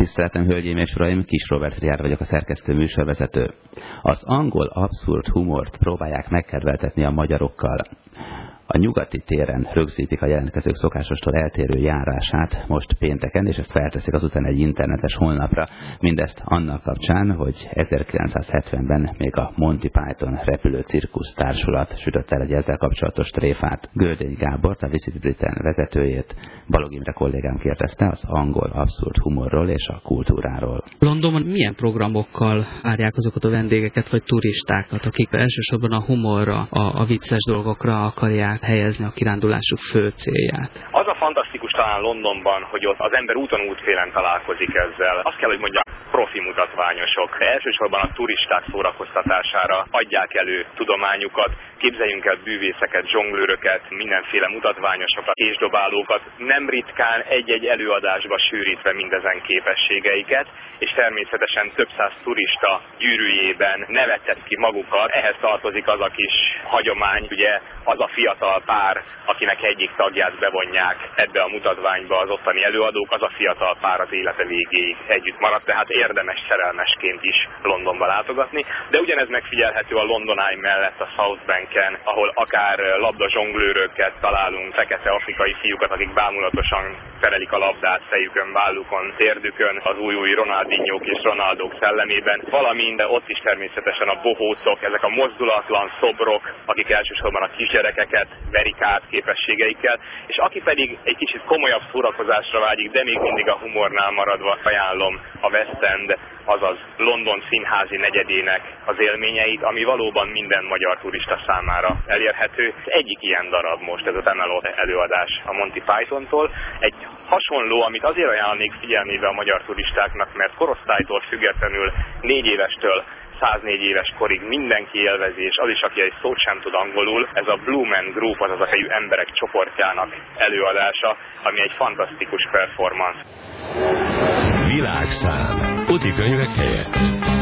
Tiszteletem, hölgyeim és uraim, Kis Róbert Friár vagyok, a szerkesztő műsorvezető. Az angol abszurd humort próbálják megkedveltetni a magyarokkal. A nyugati téren rögzítik a jelentkezők szokásostól eltérő járását most pénteken, és ezt felteszik azután egy internetes honlapra. Mindezt annak kapcsán, hogy 1970-ben még a Monty Python repülő cirkusz társulat sütött el egy ezzel kapcsolatos tréfát. Göldényi Gábort, a Visit Britain vezetőjét, Balog Imre kollégám kérdezte az angol abszurd humorról és a kultúráról. Londonban milyen programokkal várják azokat a vendégeket vagy turistákat, akik elsősorban a humorra, a vicces dolgokra akarják helyezni a kirándulásuk fő célját? Az a fantasztikus talán Londonban, hogy ott az ember úton útfélen találkozik ezzel. Azt kell, hogy mondjam, profi mutatványosok. Elsősorban a turisták szórakoztatására adják elő tudományukat, képzeljünk el bűvészeket, zsonglőröket, mindenféle mutatványosokat, késdobálókat, nem ritkán egy-egy előadásba sűrítve mindezen képességeiket, és természetesen több száz turista gyűrűjében nevetett ki magukat. Ehhez tartozik az a kis hagyomány, ugye az a fiatal pár, akinek egyik tagját bevonják ebbe a mutatványba az ottani előadók, az a fiatal pár az élete végéig együtt maradt, tehát érdemes szerelmesként is Londonba látogatni. De ugyanez megfigyelhető a London Eye mellett a South Banken, ahol akár labdazsonglőröket találunk, fekete afrikai fiúkat, akik bámulatosan terelik a labdát fejükön, vállukon, térdükön, az új Ronaldinhók és Ronaldók szellemében, valamint ott is természetesen a bohócok, ezek a mozdulatlan szobrok, akik elsősorban a kisgyerekeket verik át képességeikkel, és aki pedig egy kicsit komolyabb szórakozásra vágyik, de még mindig a humornál maradva ajánlom a West End, azaz London színházi negyedének az élményeit, ami valóban minden magyar turista számára elérhető. Egyik ilyen darab most ez a Camelot előadás a Monty Pythontól. Egy hasonló, amit azért ajánlnék figyelmébe a magyar turistáknak, mert korosztálytól függetlenül 4 évestől 104 éves korig mindenki élvezi, és az is, aki egy szót sem tud angolul, ez a Blue Man Group, azaz a helyű emberek csoportjának előadása, ami egy fantasztikus performance. Világszám. Utikönyvek helyett.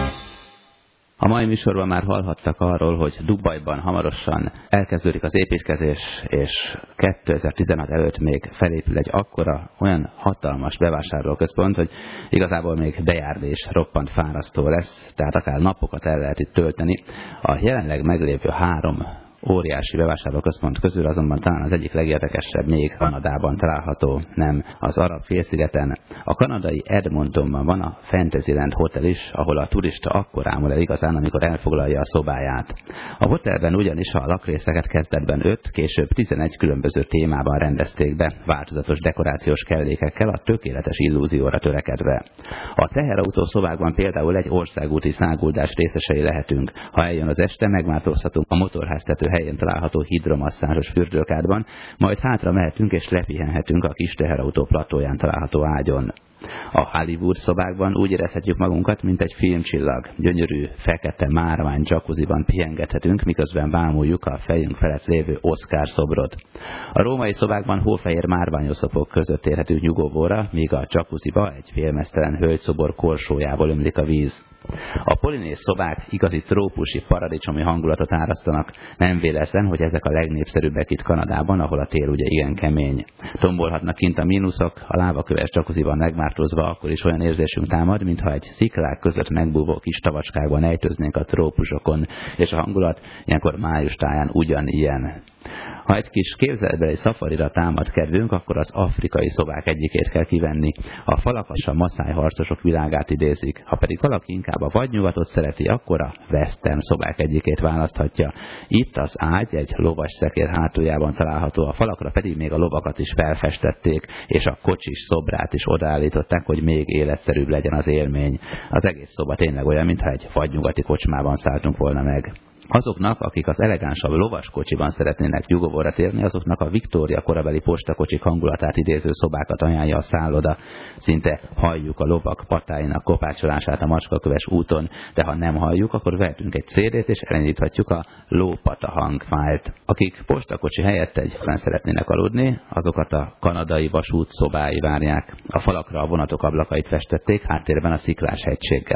A mai műsorban már hallhattak arról, hogy Dubajban hamarosan elkezdődik az építkezés, és 2016 előtt még felépül egy akkora, olyan hatalmas bevásárlóközpont, hogy igazából még bejárni is roppant fárasztó lesz, tehát akár napokat el lehet itt tölteni. A jelenleg meglévő 3 óriási bevásárlóközpont közül azonban talán az egyik legérdekesebb még Kanadában található, nem az Arab-félszigeten. A kanadai Edmontonban van a Fantasyland Hotel is, ahol a turista akkor ámul el igazán, amikor elfoglalja a szobáját. A hotelben ugyanis a lakrészeket kezdetben 5, később 11 különböző témában rendezték be, változatos dekorációs kellékekkel a tökéletes illúzióra törekedve. A teherautó szobákban például egy országúti száguldás részesei lehetünk. Ha eljön az este, megváltoztatunk a motorháztető helyen található hidromasszázsos fürdőkádban, majd hátra mehetünk és lepihenhetünk a kis teherautó platóján található ágyon. A Hollywood szobákban úgy érezhetjük magunkat, mint egy filmcsillag. Gyönyörű, fekete márvány jacuzziban pihengethetünk, miközben bámuljuk a fejünk felett lévő Oscar szobrot. A római szobákban hófehér márványoszlopok között érhetünk nyugovóra, míg a jacuzziba egy félmeztelen hölgyszobor korsójából ömlik a víz. A polinéz szobák igazi trópusi paradicsomi hangulatot árasztanak. Nem véletlen, hogy ezek a legnépszerűbbek itt Kanadában, ahol a tél ugye igen kemény. Tombolhatnak kint a mínuszok, a lávaköves jacuzziban megmártózva akkor is olyan érzésünk támad, mintha egy sziklák között megbúvó kis tavacskákban ejtőznénk a trópusokon, és a hangulat ilyenkor május táján ugyanilyen. Ha egy kis képzeletbeli szafarira támad kedvünk, akkor az afrikai szobák egyikét kell kivenni. A falakas a maszáj harcosok világát idézik. Ha pedig valaki inkább a vadnyugatot szereti, akkor a western szobák egyikét választhatja. Itt az ágy egy lovas szekér hátuljában található, a falakra pedig még a lovakat is felfestették, és a kocsis szobrát is odaállították, hogy még életszerűbb legyen az élmény. Az egész szoba tényleg olyan, mintha egy vadnyugati kocsmában szálltunk volna meg. Azoknak, akik az elegánsabb lovaskocsiban szeretnének nyugovóra térni, azoknak a Viktória korabeli postakocsik hangulatát idéző szobákat ajánlja a szálloda. Szinte halljuk a lovak patáinak kopácsolását a macskaköves úton, de ha nem halljuk, akkor vehetünk egy CD-t és elindíthatjuk a lópata hangfájlt. Akik postakocsi helyett egyben szeretnének aludni, azokat a kanadai vasút szobái várják. A falakra a vonatok ablakait festették, háttérben a sziklás hegységgel.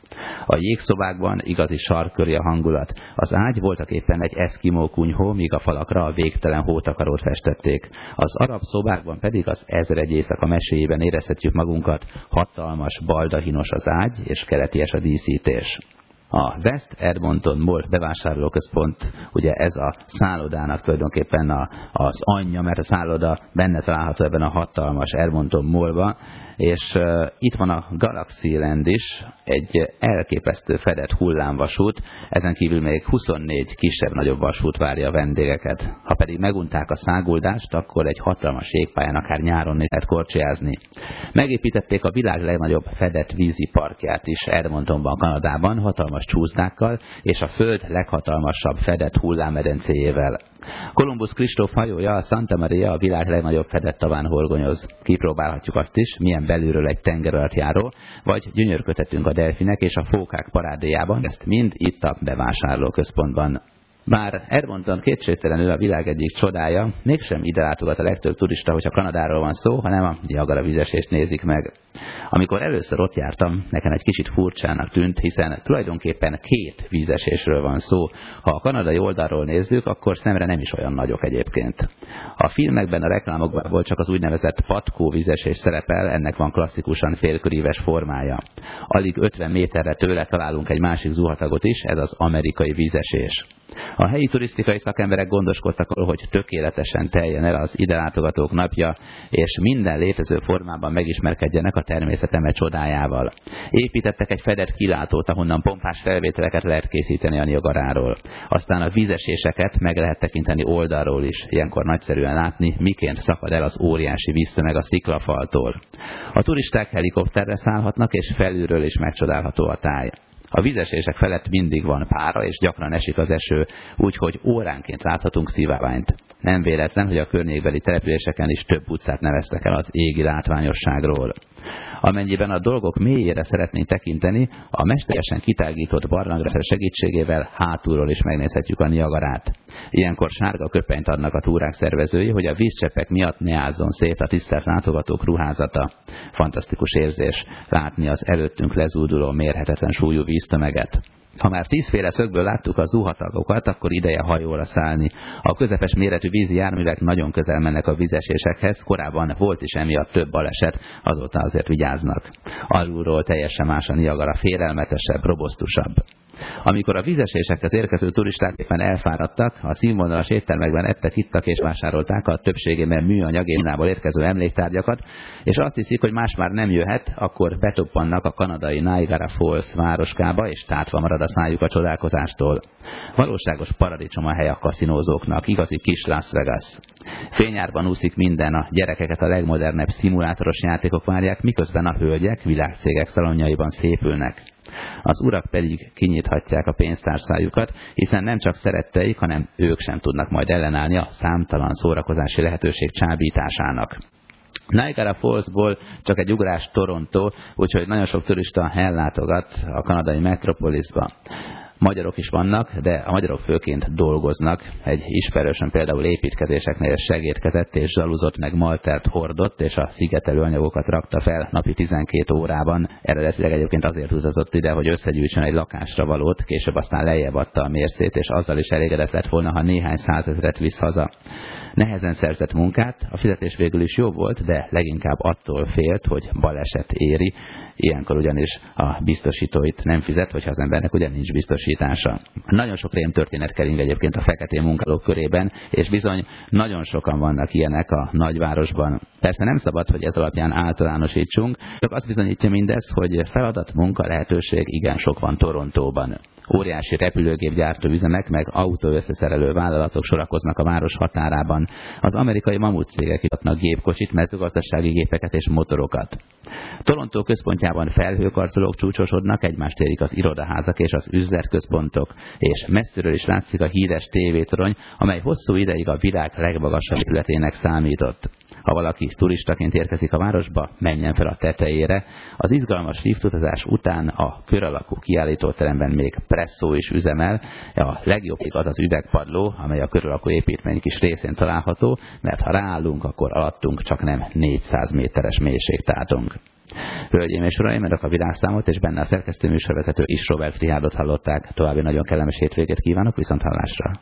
A jégszobákban igazi sarkköri a hangulat. Az ágy voltak éppen egy eszkimó kunyhó, míg a falakra a végtelen hótakarót festették. Az arab szobákban pedig az Ezeregy éjszaka meséjében érezhetjük magunkat, hatalmas, baldahinos az ágy és keleties a díszítés. A West Edmonton Mall bevásárlóközpont, ugye ez a szállodának tulajdonképpen az anyja, mert a szálloda benne található ebben a hatalmas Edmonton Mallban, és itt van a Galaxyland is, egy elképesztő fedett hullámvasút, ezen kívül még 24 kisebb-nagyobb vasút várja a vendégeket. Ha pedig megunták a száguldást, akkor egy hatalmas jégpályán akár nyáron lehet korcsolyázni. Megépítették a világ legnagyobb fedett vízi parkját is Edmontonban, Kanadában, hatalmas csúszdákkal és a föld leghatalmasabb fedett hullámmedencéjével. Kolumbusz Kristóf hajója, a Santa Maria a világ legnagyobb fedett taván horgonyoz. Kipróbálhatjuk azt is, milyen belülről egy tengeralattjáró, vagy gyönyörködhetünk a delfinek és a fókák parádéjában, ezt mind itt a bevásárlóközpontban. Bár Edmonton kétségtelenül a világ egyik csodája, mégsem ide látogat a legtöbb turista, hogyha Kanadáról van szó, hanem a Niagara vízesést nézik meg. Amikor először ott jártam, nekem egy kicsit furcsának tűnt, hiszen tulajdonképpen 2 vízesésről van szó. Ha a kanadai oldalról nézzük, akkor szemre nem is olyan nagyok egyébként. A filmekben, a reklámokban csak az úgynevezett patkó vízesés szerepel, ennek van klasszikusan félköríves formája. Alig 50 méterre tőle találunk egy másik zuhatagot is, ez az amerikai vízesés. A helyi turisztikai szakemberek gondoskodtak arról, hogy tökéletesen teljen el az ide látogatók napja, és minden létező formában megismerkedjenek a természet eme csodájával. Építettek egy fedett kilátót, ahonnan pompás felvételeket lehet készíteni a Niagaráról. Aztán a vízeséseket meg lehet tekinteni oldalról is, ilyenkor nagyszerűen látni, miként szakad el az óriási víztömeg a sziklafaltól. A turisták helikopterre szállhatnak, és felülről is megcsodálható a táj. A vízesések felett mindig van pára, és gyakran esik az eső, úgyhogy óránként láthatunk szivárványt. Nem véletlen, hogy a környékbeli településeken is több utcát neveztek el az égi látványosságról. Amennyiben a dolgok mélyére szeretnénk tekinteni, a mesteresen kitágított barlangrendszer segítségével hátulról is megnézhetjük a Niagarát. Ilyenkor sárga köpenyt adnak a túrák szervezői, hogy a vízcseppek miatt ne ázzon szét a tisztelt látogatók ruházata. Fantasztikus érzés látni az előttünk lezúduló mérhetetlen súlyú víztömeget. Ha már 10 féle szögből láttuk a zuhatagokat, akkor ideje hajóra szállni. A közepes méretű vízi járművek nagyon közel mennek a vízesésekhez, korábban volt is emiatt több baleset, azóta azért vigyáznak. Alulról teljesen más a Niagara, félelmetesebb, robosztusabb. Amikor a vízesésekhez érkező turisták éppen elfáradtak, a színvonalas éttermekben ettek, ittak és vásárolták a többségében műanyag Kínából érkező emléktárgyakat, és azt hiszik, hogy más már nem jöhet, akkor betoppannak a kanadai Niagara Falls városkába, és tátva marad a szájuk a csodálkozástól. Valóságos paradicsom a hely a kaszinózóknak, igazi kis Las Vegas. Fényárban úszik minden, a gyerekeket a legmodernebb szimulátoros játékok várják, miközben a hölgyek világcégek szalonjaiban szépülnek. Az urak pedig kinyithatják a pénztárcájukat, hiszen nem csak szeretteik, hanem ők sem tudnak majd ellenállni a számtalan szórakozási lehetőség csábításának. Niagara Fallsból csak egy ugrás Toronto, úgyhogy nagyon sok turista ellátogat a kanadai metropolisba. Magyarok is vannak, de a magyarok főként dolgoznak. Egy ismerősöm például építkezéseknél segédkezett és zsaluzott, meg maltert hordott, és a szigetelő anyagokat rakta fel napi 12 órában. Eredetileg egyébként azért utazott ide, hogy összegyűjtsön egy lakásra valót, később aztán lejjebb adta a mércét, és azzal is elégedett lett volna, ha néhány százezret visz haza. Nehezen szerzett munkát, a fizetés végül is jó volt, de leginkább attól félt, hogy baleset éri. Ilyenkor ugyanis a biztosítóit nem fizet, hogyha az embernek ugye nincs biztosítása. Nagyon sok rémtörténet kering egyébként a feketén munkálók körében, és bizony nagyon sokan vannak ilyenek a nagyvárosban. Persze nem szabad, hogy ez alapján általánosítsunk, csak azt bizonyítja mindez, hogy feladat, munka lehetőség igen sok van Torontóban. Óriási repülőgépgyártó üzemek meg autóösszeszerelő vállalatok sorakoznak a város határában. Az amerikai mamut cégek kiadnak gépkocsit, mezőgazdasági gépeket és motorokat. Torontó központjában felhőkarcolók csúcsosodnak, egymást érik az irodaházak és az üzletközpontok, és messziről is látszik a híres tévétorony, amely hosszú ideig a világ legmagasabb épületének számított. Ha valaki turistaként érkezik a városba, menjen fel a tetejére. Az izgalmas liftutazás után a kör alakú kiállítóteremben még presszó is üzemel. A legjobbik az az üvegpadló, amely a kör alakú építmény kis részén található, mert ha ráállunk, akkor alattunk csak nem 400 méteres mélységtátunk. Hölgyeim és uraim, önök a világszámot és benne a szerkesztő műsorvezető is Robert Richardot hallották. További nagyon kellemes hétvégét kívánok, viszont hallásra.